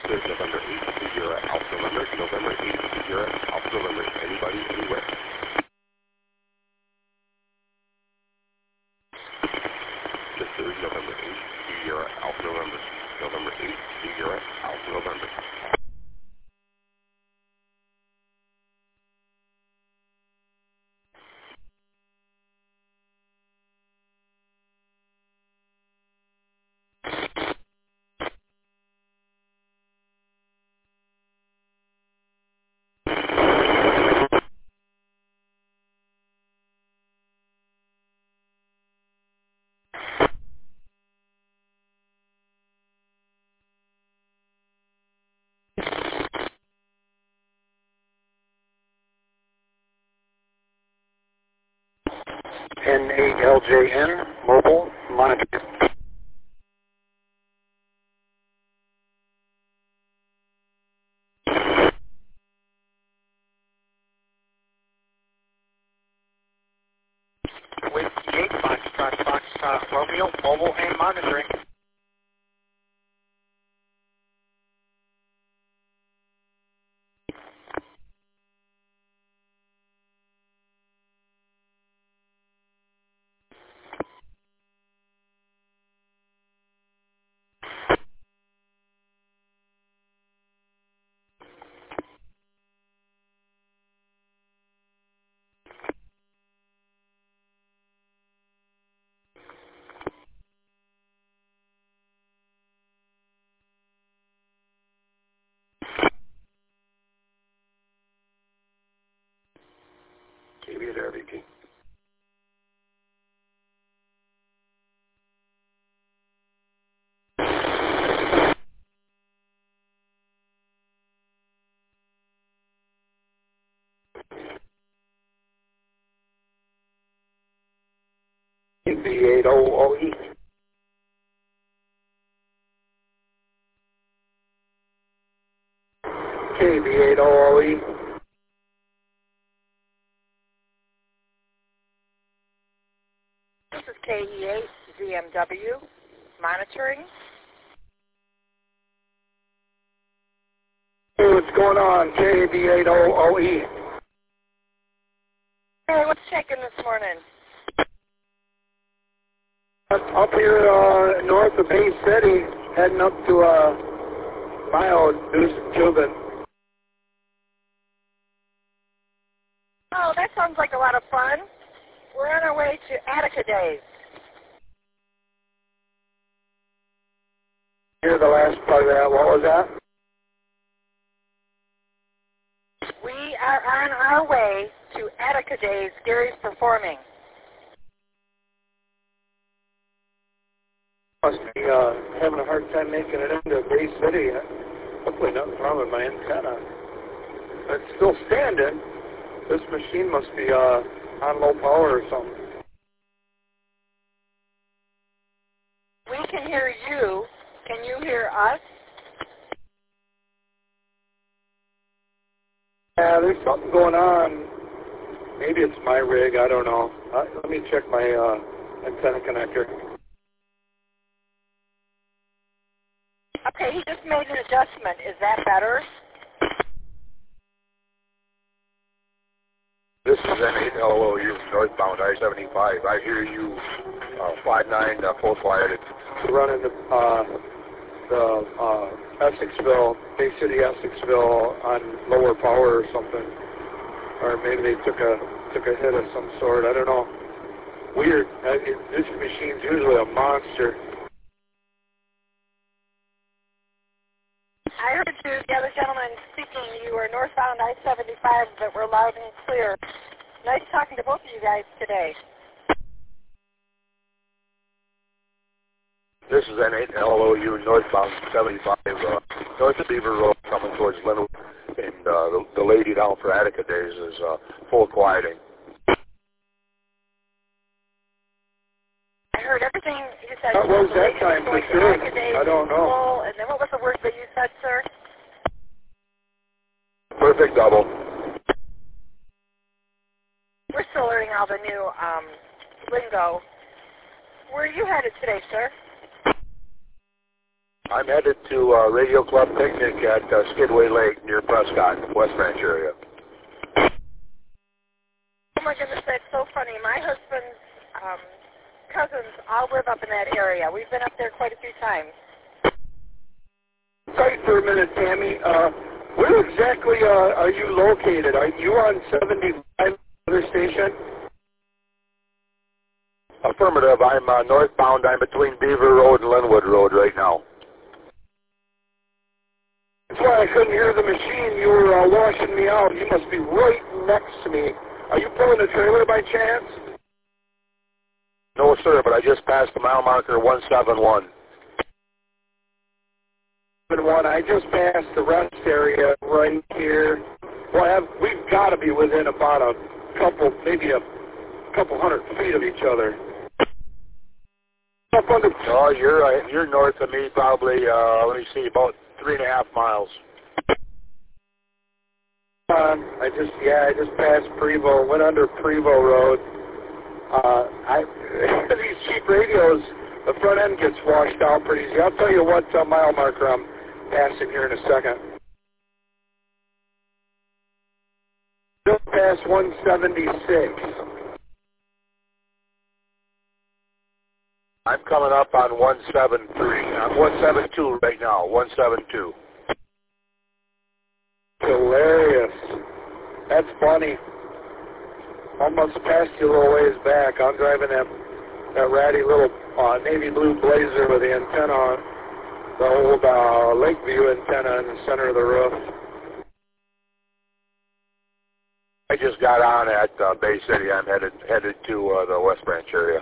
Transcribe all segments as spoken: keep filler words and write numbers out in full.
This is November eighth, Sierra Alpha November, November eighth, Sierra Alpha November. Anybody, anywhere? This is November eighth, Sierra Alpha November, November eighth, Sierra Alpha November. N eight L J N, mobile, monitor. With eight Foxtrot, Foxtrot, Romeo, mobile and monitoring. K B at R V P. K B eight O O E. K B eight O O E. This is K E eight Z M W, monitoring. Hey, what's going on? K B eight O O E. Hey, what's checking this morning? Up here uh, north of Bay City, heading up to uh, Bio, Cuban. Oh, that sounds like a lot of fun. We're on our way to Attica Days. Hear the last part of that. What was that? We are on our way to Attica Days. Gary's performing. Must be uh, having a hard time making it into Bay City. Hopefully nothing's wrong with my antenna. It's still standing. This machine must be uh, on low power or something. We can hear you. Can you hear us? Yeah, there's something going on. Maybe it's my rig. I don't know. Uh, let me check my uh, antenna connector. Okay, he just made an adjustment. Is that better? This is N eight L O U, northbound I seventy-five. I hear you, uh, five nine, uh, full quiet. We're running the, uh, the uh, Essexville, Bay City, Essexville on lower power or something. Or maybe they took a took a hit of some sort. I don't know. Weird. Uh, it, this machine's usually a monster. I heard you, the other gentleman speaking. You were northbound I seventy-five, but we're loud and clear. Nice talking to both of you guys today. This is N eight L O U, northbound seventy-five, uh, north of Beaver Road, coming towards Linwood. And uh, the, the lady down for Attica Days is uh, full quieting. I heard everything you said. What was The that lady time going for to sure? Attica Days I don't know. full, and then what was the word that you said, sir? Perfect double. We're still learning all the new um, lingo. Where are you headed today, sir? I'm headed to uh, Radio Club Picnic at uh, Skidway Lake near Prescott, West Branch area. Oh my goodness, that's so funny. My husband's um, cousins all live up in that area. We've been up there quite a few times. Sorry for a minute, Tammy. Uh, where exactly uh, are you located? Are you on seventy-five other station? Affirmative. I'm uh, northbound. I'm between Beaver Road and Linwood Road right now. That's why I couldn't hear the machine. You were uh, washing me out. You must be right next to me. Are you pulling a trailer by chance? No, sir, but I just passed the mile marker one seven one. One. I just passed the rest area right here. Well, I have, we've got to be within about a couple, maybe a couple hundred feet of each other. Up on the Oh, you're uh, you're north of me, probably. Uh, let me see, about three and a half miles. Um, I just yeah, I just passed Prevo, went under Prevo Road. Uh, I these cheap radios, the front end gets washed out pretty easy. I'll tell you what uh, mile marker I'm passing here in a second. Just past one seventy-six. I'm coming up on one seven three. I'm one seven two right now. one seven two. Hilarious. That's funny. Almost passed you a little ways back. I'm driving that that ratty little uh, navy blue Blazer with the antenna on, the old uh, Lakeview antenna in the center of the roof. I just got on at uh, Bay City. I'm headed headed to uh, the West Branch area.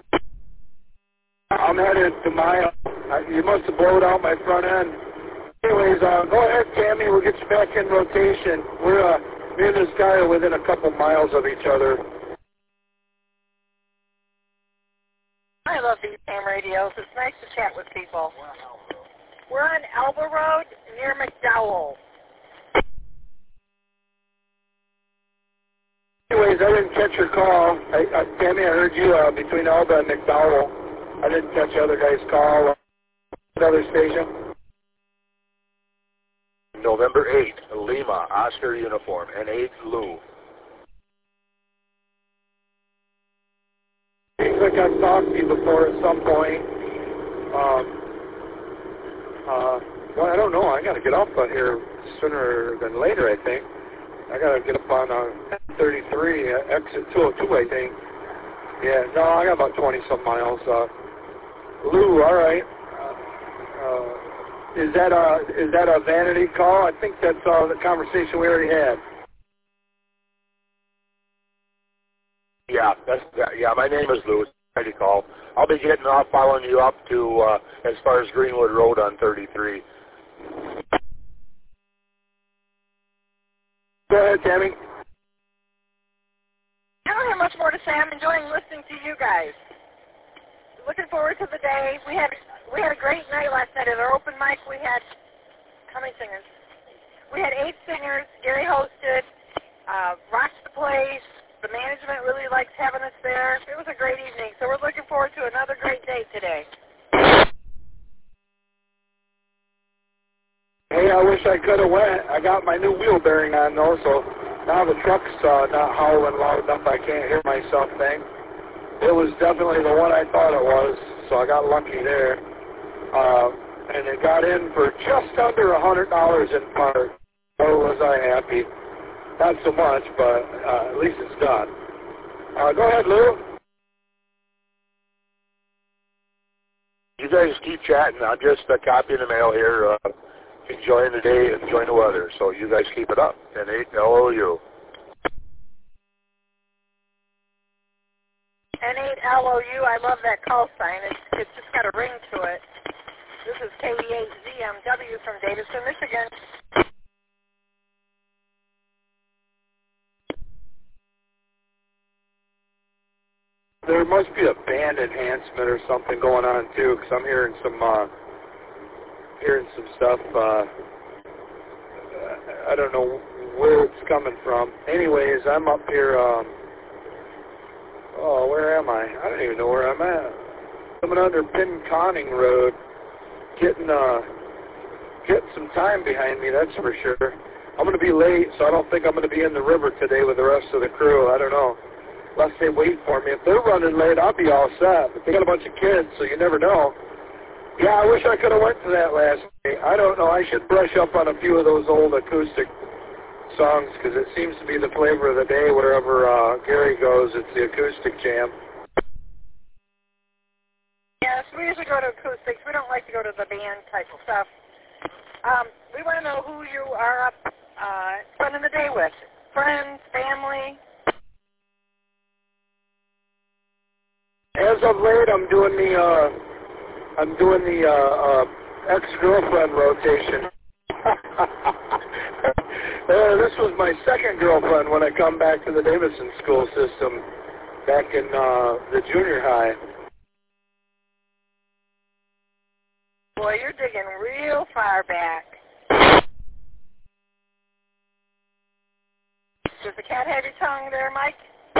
I'm headed to my. Uh, you must have blown out my front end. Anyways, uh, go ahead, Tammy. We'll get you back in rotation. We're uh, me and this guy are within a couple miles of each other. I love these ham radios. It's nice to chat with people. We're on Elba Road near McDowell. Anyways, I didn't catch your call. I, I, Tammy, I heard you uh, between Elba and McDowell. I didn't catch the other guy's call. Another station. November eighth, Lima, Oscar uniform, N eight Lou. Seems like I've talked to you before at some point. Um, uh, well, I don't know. I got to get up on here sooner than later, I think. I got to get up on uh, thirty-three, uh, exit two oh two, I think. Yeah, no, I got about twenty-some miles. Uh, Lou, all right. Uh, uh, is that a is that a vanity call? I think that's uh, the conversation we already had. Yeah, that's yeah. My name is Lou. Ready to call. I'll be getting off, following you up to uh, as far as Greenwood Road on thirty-three. Go ahead, Tammy. I don't have much more to say. I'm enjoying listening to you guys. Looking forward to the day. We had we had a great night last night at our open mic. We had how many singers? We had eight singers. Gary hosted. Uh, rocked the place. The management really likes having us there. It was a great evening. So we're looking forward to another great day today. Hey, I wish I could have went. I got my new wheel bearing on though, so now the truck's uh, not howling loud enough I can't hear myself thing. It was definitely the one I thought it was, so I got lucky there. Uh, and it got in for just under a hundred dollars in part. Oh, was I happy? Not so much, but uh, at least it's done. Uh, go ahead, Lou. You guys keep chatting. I'm just uh, copying the mail here, uh, enjoying the day, enjoying the weather. So you guys keep it up. N eight L O U. N eight L O U, I love that call sign. It's, it's just got a ring to it. This is K E eight Z M W from Davidson, Michigan. There must be a band enhancement or something going on too, because I'm hearing some uh, hearing some stuff. Uh, I don't know where it's coming from. Anyways, I'm up here. Um, oh, where am I? I don't even know where I'm at. Coming under Pinconning Road. getting uh, getting some time behind me, that's for sure. I'm going to be late, so I don't think I'm going to be in the river today with the rest of the crew. I don't know. Unless they wait for me. If they're running late, I'll be all set. But they got a bunch of kids, so you never know. Yeah, I wish I could have went to that last night. I don't know. I should brush up on a few of those old acoustic songs because it seems to be the flavor of the day wherever uh, Gary goes. It's the acoustic jam. Yes, we usually go to acoustics. We don't like to go to the band type of stuff. Um, we want to know who you are up uh, spending the day with. Friends, family. As of late, I'm doing the uh, I'm doing the uh, uh, ex-girlfriend rotation. uh, this was my second girlfriend when I come back to the Davidson school system back in uh, the junior high. Boy, you're digging real far back. Does the cat have your tongue there, Mike?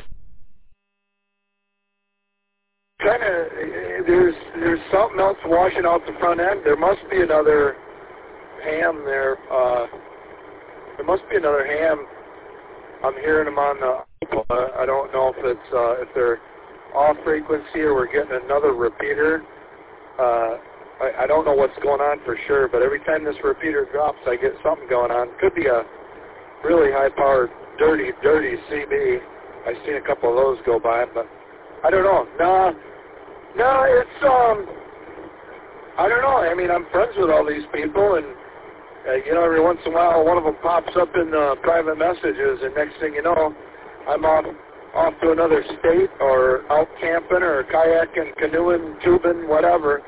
Kind of, there's there's something else washing out the front end. There must be another ham there. Uh, there must be another ham. I'm hearing them on the. Uh, I don't know if it's uh, if they're off frequency or we're getting another repeater. Uh, I, I don't know what's going on for sure, but every time this repeater drops, I get something going on. Could be a really high-powered, dirty, dirty C B. I've seen a couple of those go by, but I don't know. No, no, it's um, I don't know. I mean, I'm friends with all these people, and uh, you know, every once in a while, one of them pops up in uh, private messages, and next thing you know, I'm off off to another state, or out camping, or kayaking, canoeing, tubing, whatever.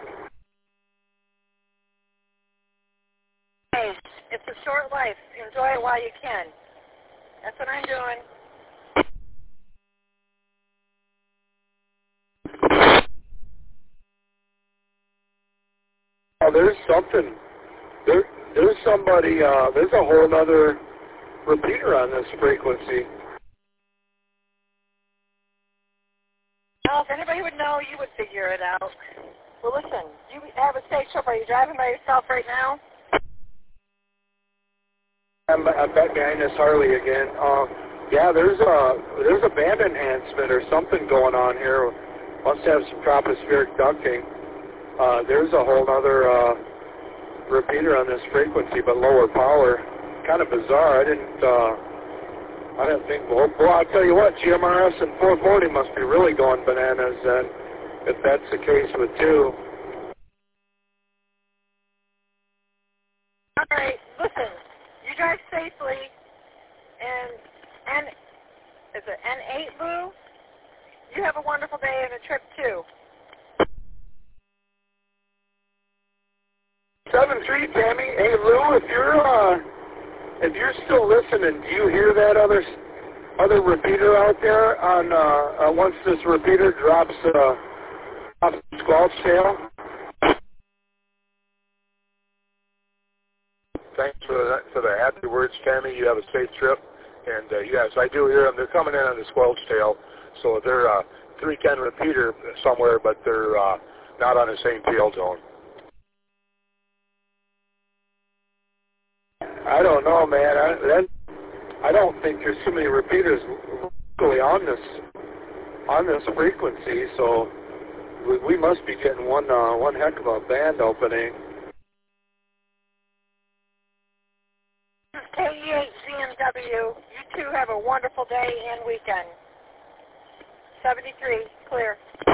Hey, it's a short life. Enjoy it while you can. That's what I'm doing. Oh, there's something. There, there's somebody. Uh, there's a whole other repeater on this frequency. Well, if anybody would know, you would figure it out. Well, listen, you have a safe trip. Are you driving by yourself right now? I'm, I'm back behind this Harley again. Uh, yeah, there's a there's a band enhancement or something going on here. Must have some tropospheric ducting. Uh, there's a whole other uh, repeater on this frequency, but lower power. Kind of bizarre. I didn't. Uh, I didn't think. Well, well, I'll tell you what. G M R S and four forty must be really going bananas. And if that's the case with two. All right. Listen. You drive safely, and and is it N eight, Lou? You have a wonderful day and a trip too. Seven three, Tammy. Hey Lou, if you're uh, if you're still listening, do you hear that other other repeater out there? On uh, uh, once this repeater drops uh, off the squelch tail. Thanks for the, for the happy words, Tammy. You have a safe trip. And, uh, yes, I do hear them. They're coming in on the squelch tail. So they're a uh, three ten repeater somewhere, but they're uh, not on the same tail zone. I don't know, man. I, that, I don't think there's too many repeaters locally on this on this frequency. So we, we must be getting one uh, one heck of a band opening. K E eight Z M W, you two have a wonderful day and weekend. seventy-three, clear.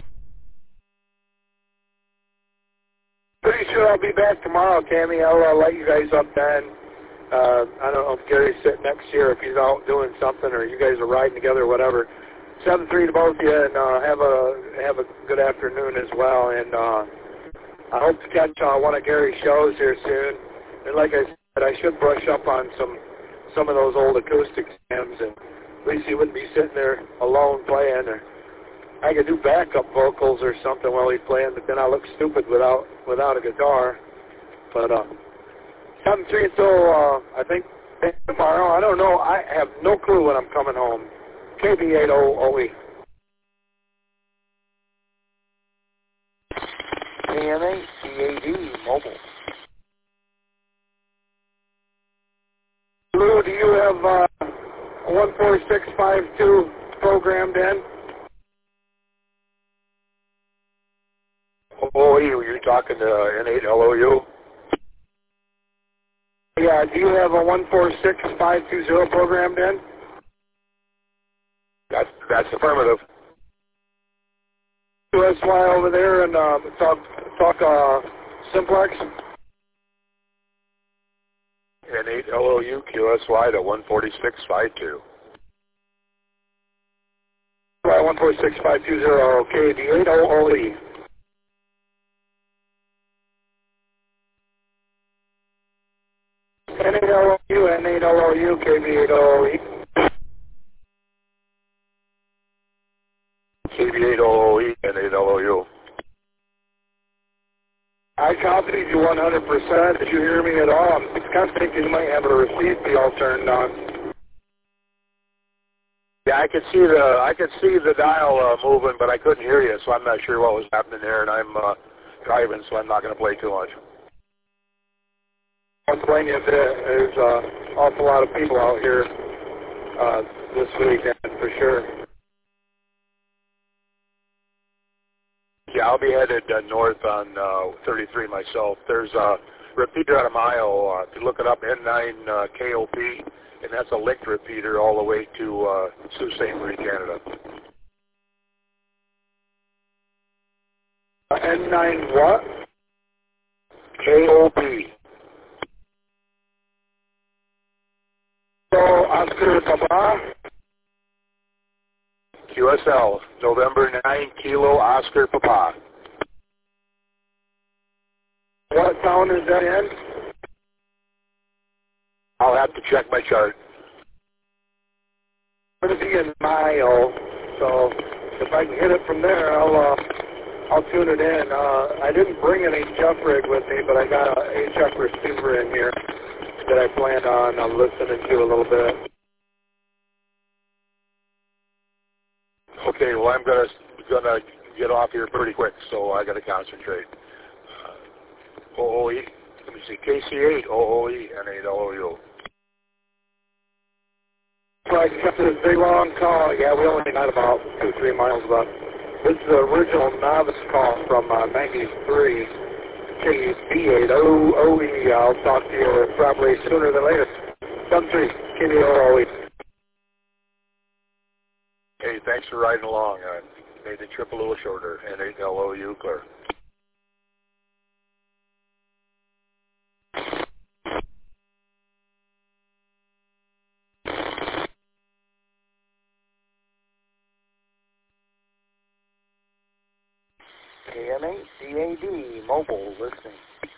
Pretty sure I'll be back tomorrow, Tammy. I'll uh, let you guys up then. Uh, I don't know if Gary's sitting next to you or if he's out doing something or you guys are riding together or whatever. seven three to both of you, and uh, have a have a good afternoon as well. And uh, I hope to catch uh, one of Gary's shows here soon. And like I said, I should brush up on some some of those old acoustic jams, and at least he wouldn't be sitting there alone playing. Or I could do backup vocals or something while he's playing, but then I look stupid without without a guitar. But uh, seven three until uh, I think tomorrow. I don't know. I have no clue when I'm coming home. K B eight O O E. K M A C A D Mobile. Lou, do you have uh, one four six five two programmed in? Oh, you, you're talking to N eight L O U? Yeah, do you have a one four six five two zero programmed in? That's, that's affirmative. Q S Y over there and uh, talk, talk uh, Simplex? N eight L O U Q S Y to one four six five two. Right, one four six five two zero, okay, the eight O O E. N eight L O U, N eight L O U, K B eight O O E. K B eight O O E, N eight L O U. I copied you one hundred percent. Did you hear me at all? I'm kind of thinking you might have a receipt be all turned on. Yeah, I could see the I could see the dial uh, moving, but I couldn't hear you, so I'm not sure what was happening there. And I'm uh, driving, so I'm not going to play too much. I'll explain you a bit. There's an uh, awful lot of people out here uh, this weekend for sure. Yeah, I'll be headed uh, north on uh, thirty-three myself. There's a repeater at a mile. Uh, if you look it up, N nine uh, K O P, and that's a linked repeater all the way to uh, Sault Ste. Marie, Canada. Uh, N nine what? K O P. So, Oscar Papa? Q S L, November nine, Kilo Oscar Papa. What town is that in? I'll have to check my chart. It's going to be in Mayo, so if I can hit it from there, I'll uh, I'll tune it in. Uh, I didn't bring an H F rig with me, but I got an H F receiver in here that I plan on uh, listening to a little bit. Okay, well I'm gonna gonna get off here pretty quick, so I gotta concentrate. Uh, O O E, let me see, K C eight O O E N eight L O U. So I kept this big long call. Yeah, we only got about two, three miles left. This is the original novice call from uh, ninety-three, K B eight O O E. I'll talk to you probably sooner than later. seven three, K B eight O O E. Hey, thanks for riding along. I made the trip a little shorter. N eight L O U, clear. K M A C A D Mobile listening.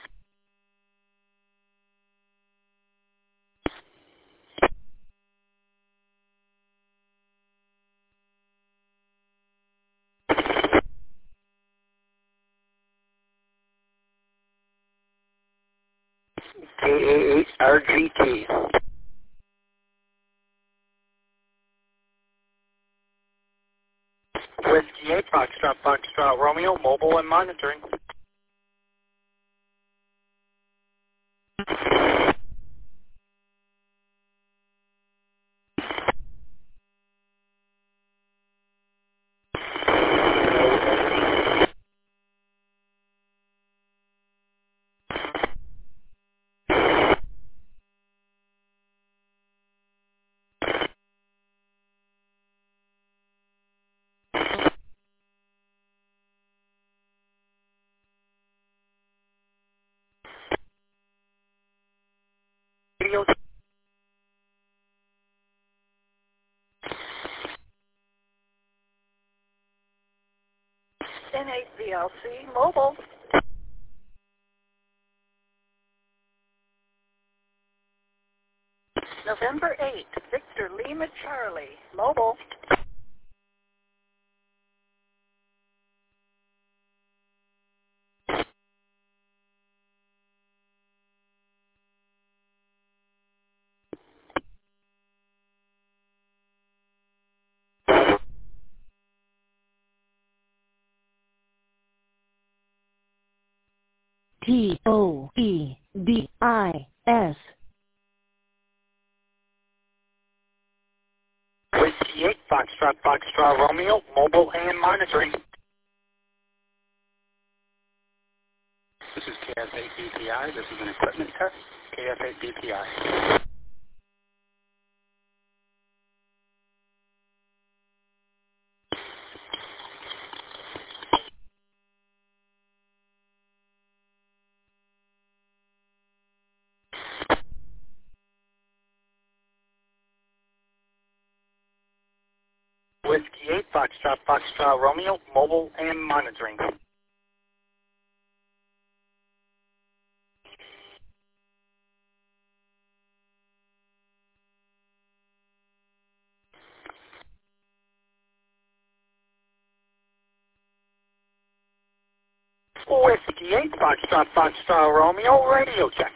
K A H R G T. Whiskey eight, Foxtrot, Foxtrot, Romeo, mobile and monitoring. Radio. N eight V L C, mobile. November eighth, Victor Lima Charlie, mobile. T O E D I S. Whiskey eight, Foxtrot, Foxtrot, Romeo, mobile and monitoring. This is K F eight B P I. This is an equipment test. K F eight B P I. Whiskey eight, Foxtrot, Foxtrot, Romeo, mobile and monitoring. Whiskey eight, Foxtrot, Foxtrot, Romeo, radio check.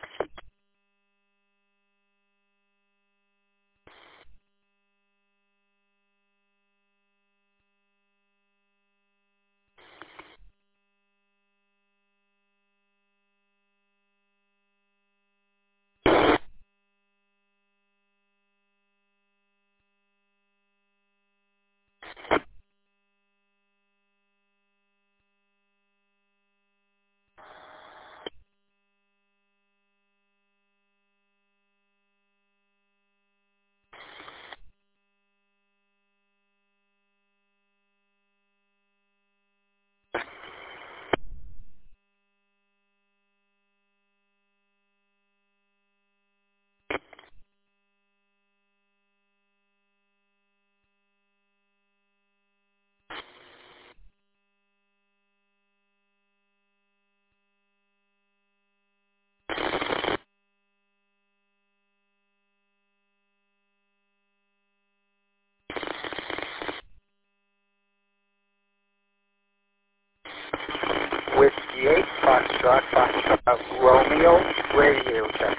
Whiskey eight, Foxtrot, Foxtrot, Romeo, radio check.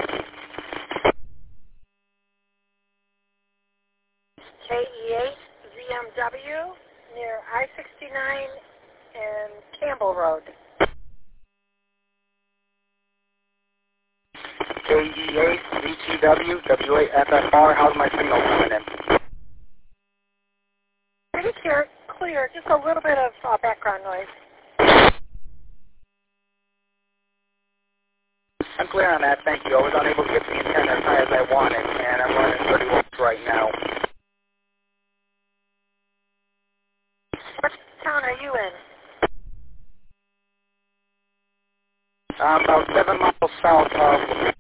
K E eight Z M W near I sixty-nine and Campbell Road. K E eight Z T W, W eight F F R, how's my signal coming in? Pretty clear, clear, just a little bit of uh, background noise. I'm clear on that, thank you. I was unable to get the antenna as high as I wanted, and I'm running thirty volts right now. What town are you in? I'm about seven miles south of...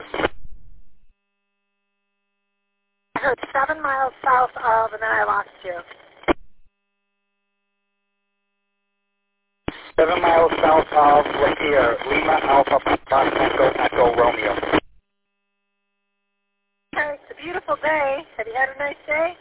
I heard seven miles south of, and then I lost you. Seven miles south of Lapeer, Lima Alpha Foxtrot Echo Echo Romeo. Okay, it's a beautiful day. Have you had a nice day?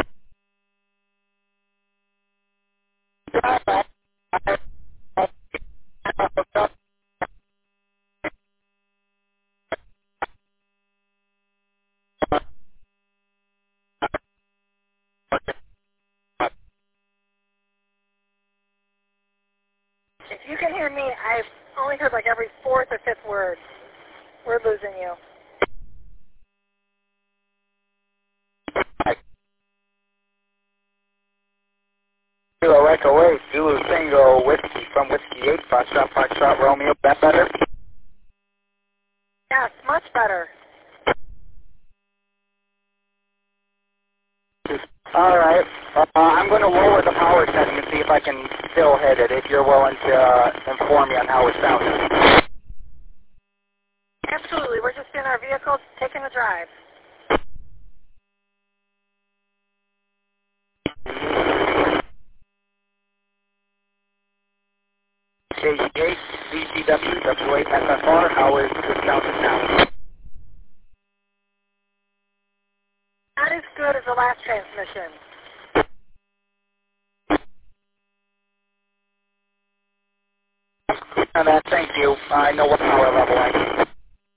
If you can hear me, I've only heard like every fourth or fifth word. We're losing you. Kilo Echo eight, Zulu Tango Whiskey from Whiskey eight, Foxtrot, Foxtrot, Romeo, that better? Yes, much better. Alright, uh, I'm going to lower the power setting and see if I can still hit it, if you're willing to uh, inform me on how it sounds. Absolutely. We're just in our vehicles taking a drive. K E eight, Z T W, W eight F F R, how is the sound now? Not as good as the last transmission. And uh, thank you. I know what power level I need.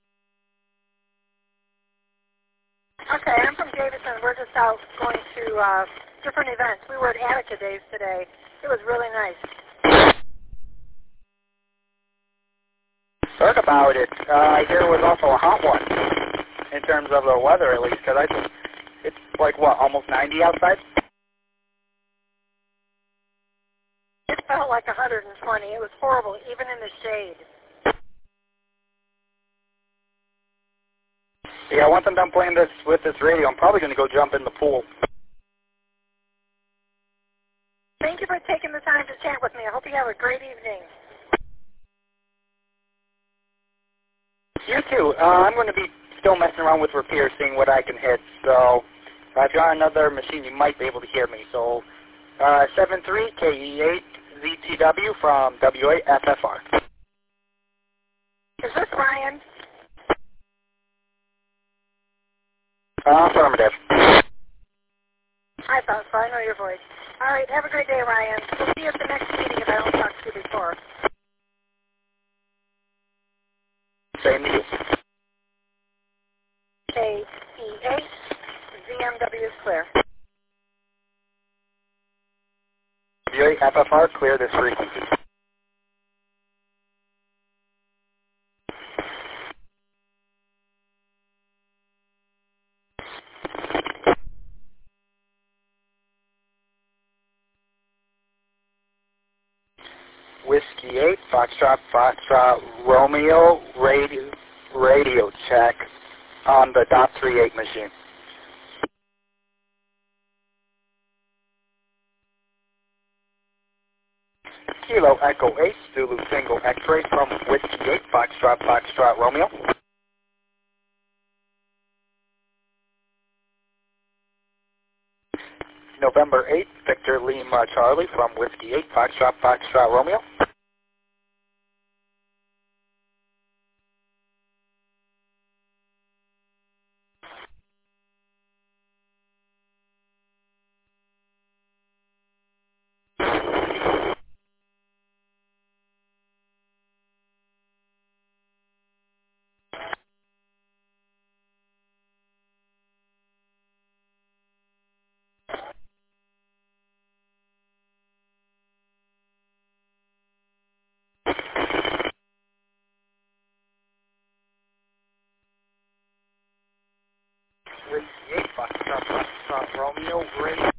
Okay, I'm from Davison. We're just out going to uh, different events. We were at Attica Days today. It was really nice. heard about it. Uh, I hear it was also a hot one, in terms of the weather at least, because I think it's like, what, almost ninety outside? It felt like one hundred twenty. It was horrible, even in the shade. Yeah, once I'm done playing this with this radio, I'm probably going to go jump in the pool. Thank you for taking the time to chat with me. I hope you have a great evening. You too. Uh, I'm going to be still messing around with Repeater, seeing what I can hit. So I've got another machine. You might be able to hear me. So uh, seven three K E eight Z T W from W A F F R. Is this Ryan? Uh, affirmative. I thought so. I know your voice. All right. Have a great day, Ryan. We'll see you at the next meeting if I don't talk to you before. Same to you. K E eight Z M W is clear. W A F F R, clear this frequency. Whiskey eight, Foxtrot, Foxtrot, Romeo, radio, radio check on the dot three eight machine. Kilo Echo eight, Zulu Single X-ray from Whiskey eight, Foxtrot, Foxtrot, Romeo. November eighth, Victor Lima Charlie from Whiskey eight, Foxtrot, Foxtrot, Romeo. Whiskey eight, Foxtrot, Foxtrot, Romeo, radio.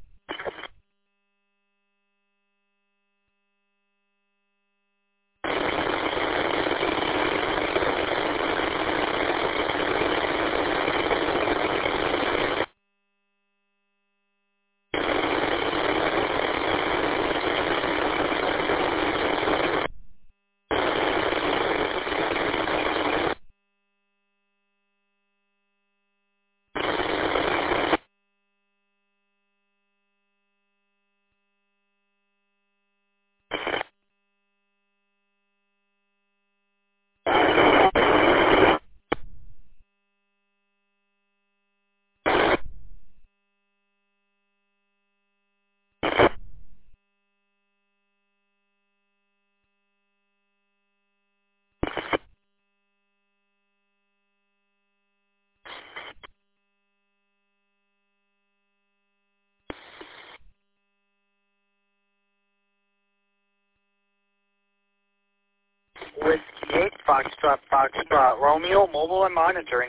Whiskey eight, Foxtrot, Foxtrot, Romeo, mobile and monitoring.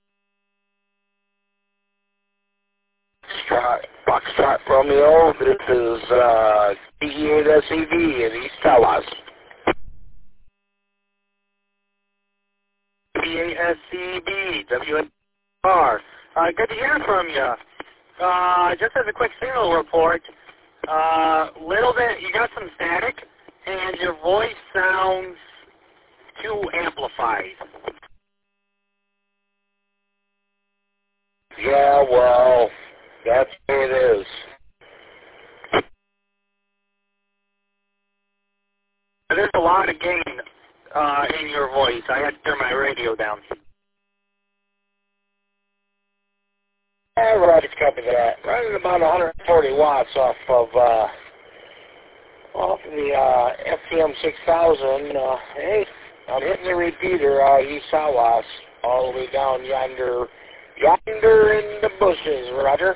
Foxtrot, Foxtrot Romeo, this is uh, P E eight S E V in East Tawas. P A S C B, W F R. Uh, good to hear from you. Uh, just as a quick signal report, uh, little bit, you got some static, and your voice sounds too amplified. Yeah, well, that's the way it is. There's a lot of gain uh, in your voice. I had to turn my radio down. Yeah, Roger's copy that. Running about one hundred forty watts off of uh, off the uh, F T M six thousand. Uh, hey, I'm hitting the repeater uh, East Tawas, all the way down yonder, yonder in the bushes, Roger.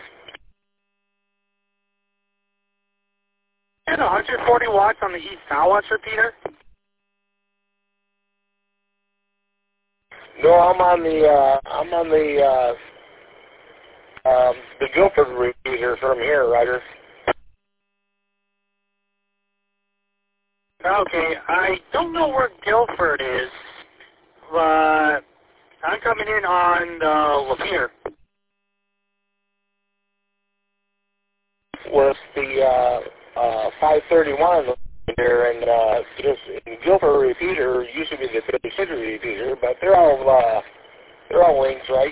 And one hundred forty watts on the East Tawas repeater? No, I'm on the, uh, I'm on the, uh, um, the Guilford repeater from here, Roger. Okay, I don't know where Guilford is, but I'm coming in on the Lapeer. Was the, uh, uh, five thirty-one there, and, uh, just, and Guilford repeater used to be the Bay City repeater, but they're all, uh, they're all links, right?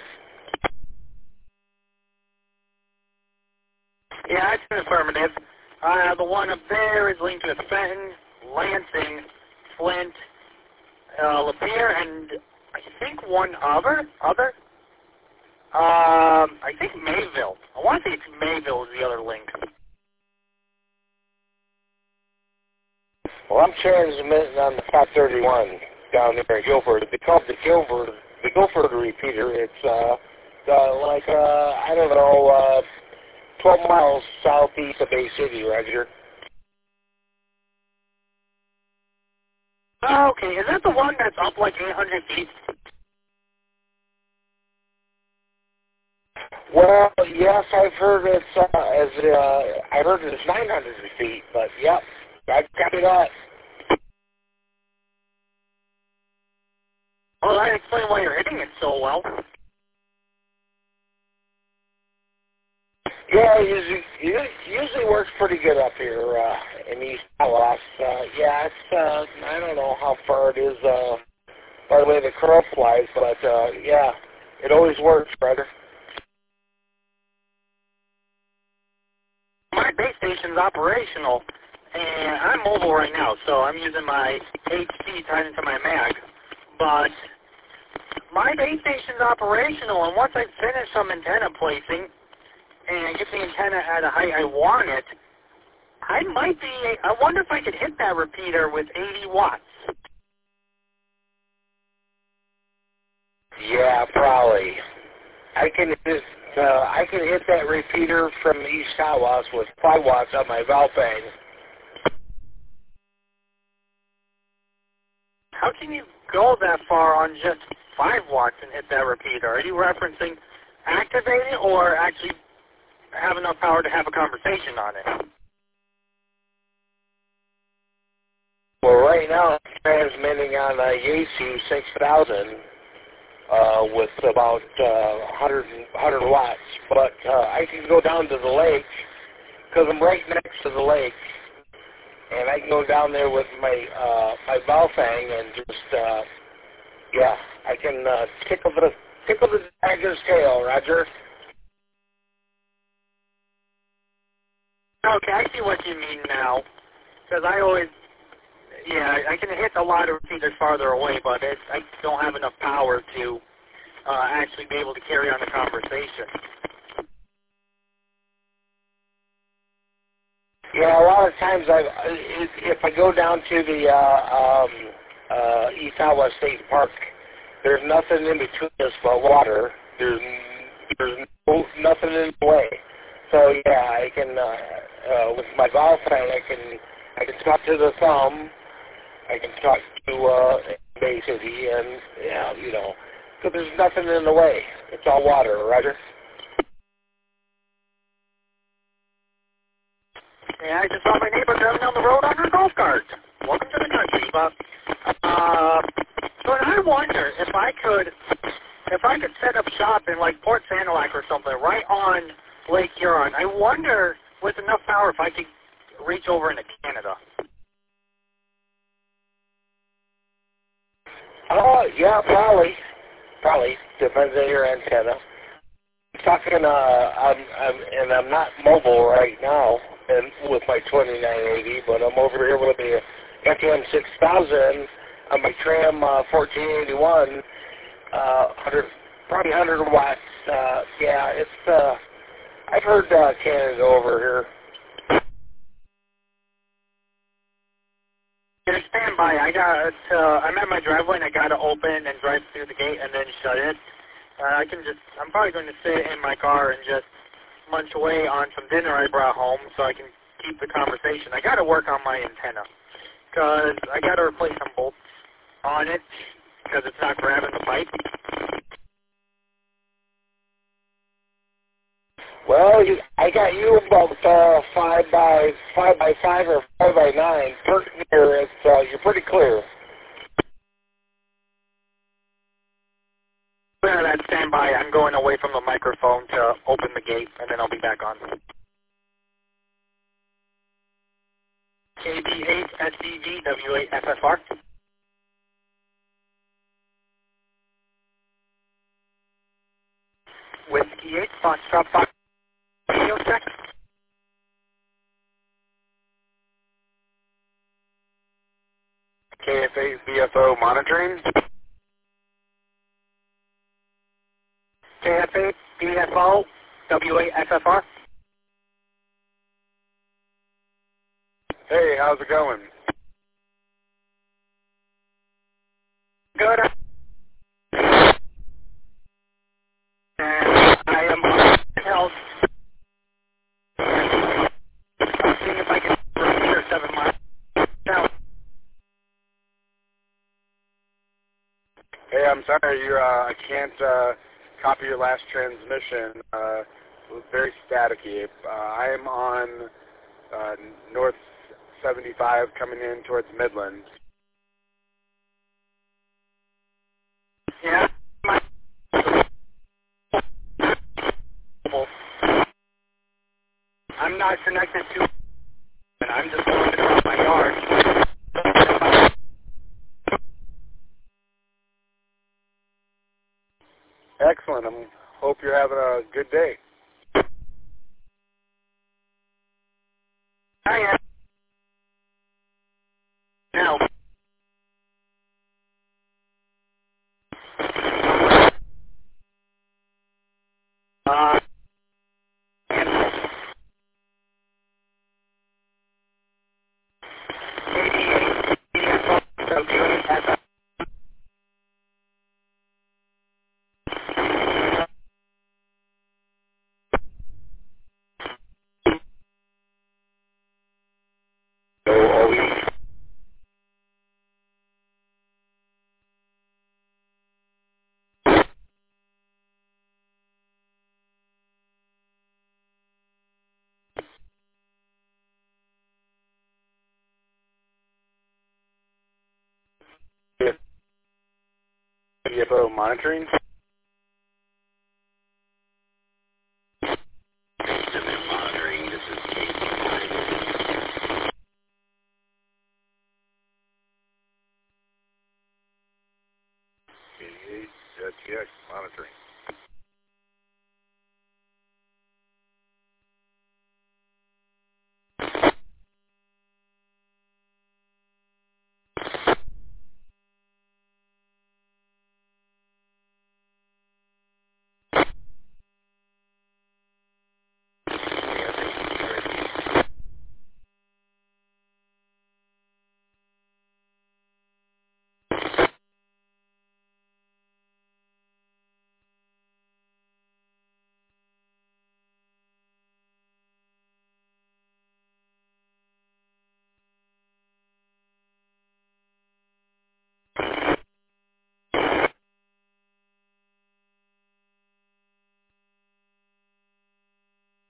Yeah, it's an affirmative. Uh, the one up there is linked with Fenton, Lansing, Flint, uh, Lapeer, and I think one other. Other? Um, I think Mayville. I want to say it's Mayville is the other link. Well, I'm transmitting on the five thirty-one down there in Guilford. They call it the Guilford, the Guilford repeater. It's, uh, uh like, uh, I don't know, uh, twelve miles southeast of Bay City, Roger. Okay, is that the one that's up like eight hundred feet? Well, yes, I've heard it's, uh, as, uh, I heard it's nine hundred feet, but, yep, I copy that. Well, that explains why you're hitting it so well. Yeah, it usually, it usually works pretty good up here uh, in East Dallas. Uh, yeah, it's, uh, I don't know how far it is uh, by the way the crow flies, but, uh, yeah, it always works, brother. My base station's operational, and I'm mobile right now, so I'm using my H D tied into my mag. But my base station's operational, and once I finish some antenna placing and get the antenna at a height I want it, I might be, I wonder if I could hit that repeater with eighty watts. Yeah, probably. I can just, uh, I can hit that repeater from East Dallas with five watts on my Valfang. How can you go that far on just five watts and hit that repeater? Are you referencing activating or actually have enough power to have a conversation on it? Well, right now I'm transmitting on a Yaesu six thousand uh, with about uh, one hundred, one hundred watts, but uh, I can go down to the lake because I'm right next to the lake, and I can go down there with my uh, my Baofeng and just uh, yeah, I can uh, tickle the tickle the tiger's tail, Roger. Okay, I see what you mean now. Because I always, yeah, I can hit a lot of repeaters farther away, but it, I don't have enough power to uh, actually be able to carry on the conversation. Yeah, a lot of times I, if I go down to the uh, um, uh, East Iowa State Park, there's nothing in between us but water. There's there's no, nothing in the way. So yeah, I can uh, uh, with my golf thing, I can I can talk to the thumb. I can talk to uh, Bay City, and yeah, you know, so there's nothing in the way. It's all water, Roger. Yeah, I just saw my neighbor driving down the road on her golf cart. Welcome to the country, but uh, but I wonder if I could, if I could set up shop in like Port Sanilac or something, right on Lake Huron. I wonder, with enough power, if I could reach over into Canada. Oh yeah, probably, probably depends on your antenna. I'm talking, uh, I'm, I'm, and I'm not mobile right now, and with my twenty-nine eighty, but I'm over here with the F M six thousand on my Tram uh, fourteen eighty-one, uh, one hundred, probably one hundred watts. Uh, yeah, it's. Uh, I've heard uh, Canada over here. Yeah, stand by. I got. Uh, I'm at my driveway and I got to open and drive through the gate and then shut it. Uh, I can just. I'm probably going to sit in my car and just munch away on some dinner I brought home so I can keep the conversation. I got to work on my antenna because I got to replace some bolts on it because it's not grabbing the pipe. Well, you, I got you about uh, five by five by five or five by nine. Pretty near. It's uh, you're pretty clear. Clear that standby. I'm going away from the microphone to open the gate, and then I'll be back on. K B eight S D V W eight F F R. Whiskey eight, Foxtrot Fox. Radio check. K F eight V F O monitoring. K F eight V F O W eight F F R. Hey, how's it going? Good. And I am on health. I'm seeing if I can reach here seven miles. Now, Hey, I'm sorry, you. Uh, I can't uh, copy your last transmission. Uh, it was very staticky. Uh, I am on uh, North seventy-five coming in towards Midland. yeah. My, I'm not connected to, and I'm just walking around my yard. Excellent. I hope you're having a good day. I am. Now. Uh, V F O monitoring. Monitoring. This is K B nine. K eight T X monitoring. uh,